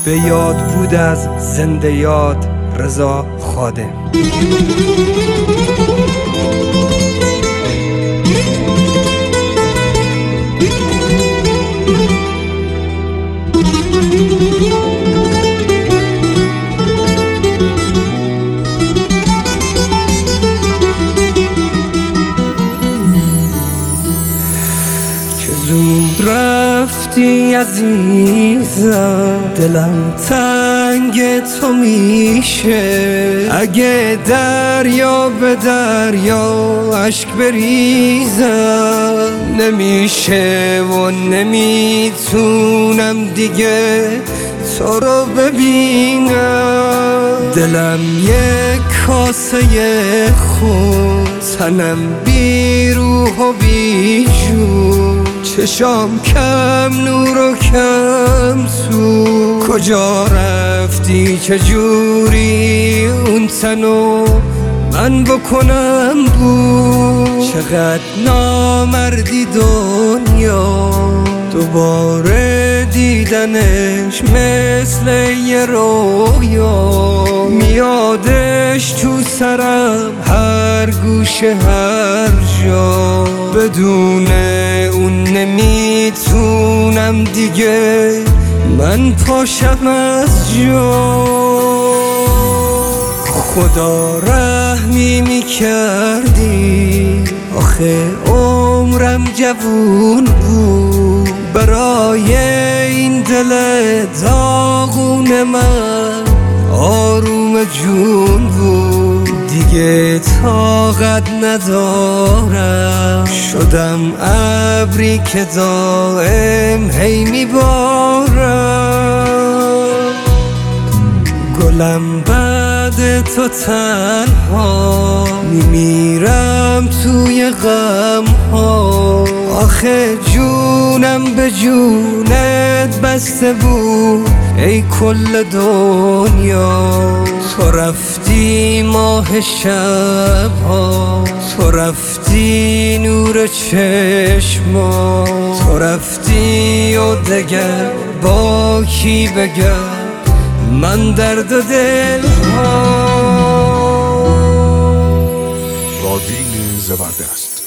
به یاد بود از زنده یاد رضا خادم. زود رفتی عزیزم، دلم تنگ تو میشه. اگه دریا به دریا اشک بریزم نمیشه و نمیتونم دیگه تو رو ببینم. دلم یک کاسه خون، تنم بی روح و بی جون، چشام کم نور و کم سو. کجا رفتی چجوری اون تنو من بکنم بود؟ چقدر نامردی دنیا، دوباره دیدنش مثل یه رویا. میادش تو سرم هر گوشه هر جا، بدون اون نمیتونم دیگه من پاشم از جا. خدا رحمی میکردی، آخه عمرم جوون بود. برای این دل داغون من آروم جون بود. دیگه طاقت ندارم، شدم ابری که دائم هی میبارم. گلم بعد تو تنها میمیرم توی غم ها. آخه جونم به جونت بسته بود ای کل دنیا. تو رفتی ماه شب ها، تو رفتی نور چشما، تو رفتی و دگر با کی بگم من درد و دل ها. رادین زبردست.